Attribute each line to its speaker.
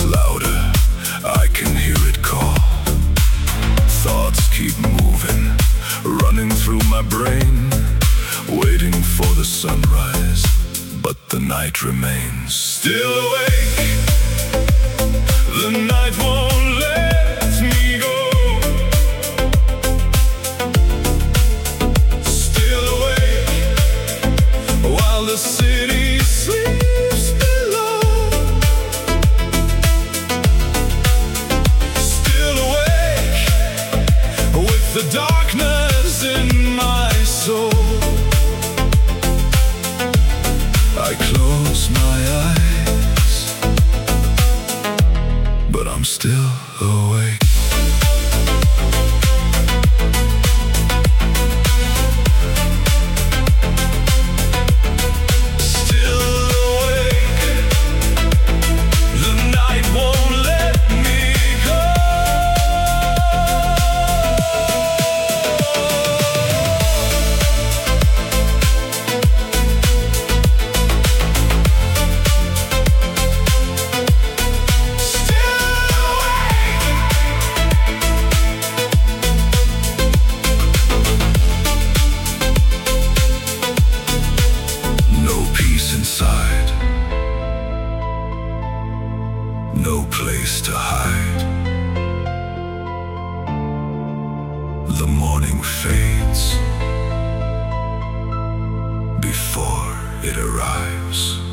Speaker 1: louder, I can hear it call. Thoughts keep moving, running through my brain, waiting for the sunrise, but the night remains. Still awake, the night won't let me go. Still awake, while the city sleeps below. Still awake, with the darkness in my soul. I close my eyes, but I'm still awake. Still awake, the night won't let me go. Inside, no place to hide. The morning fades before it arrives.